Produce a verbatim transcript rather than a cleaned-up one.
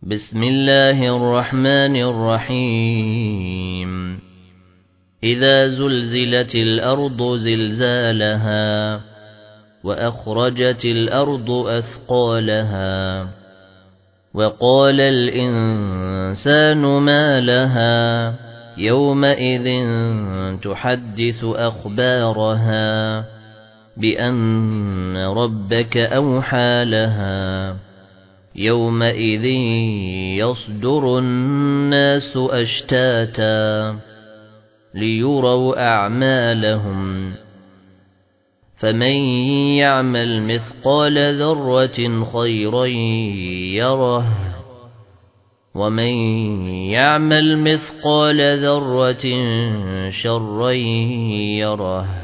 بسم الله الرحمن الرحيم إذا زلزلت الأرض زلزالها وأخرجت الأرض أثقالها وقال الإنسان ما لها يومئذ تحدث أخبارها بأن ربك أوحى لها يومئذ يصدر الناس أشتاتا ليروا أعمالهم فمن يعمل مثقال ذرة خيرا يره ومن يعمل مثقال ذرة شرا يره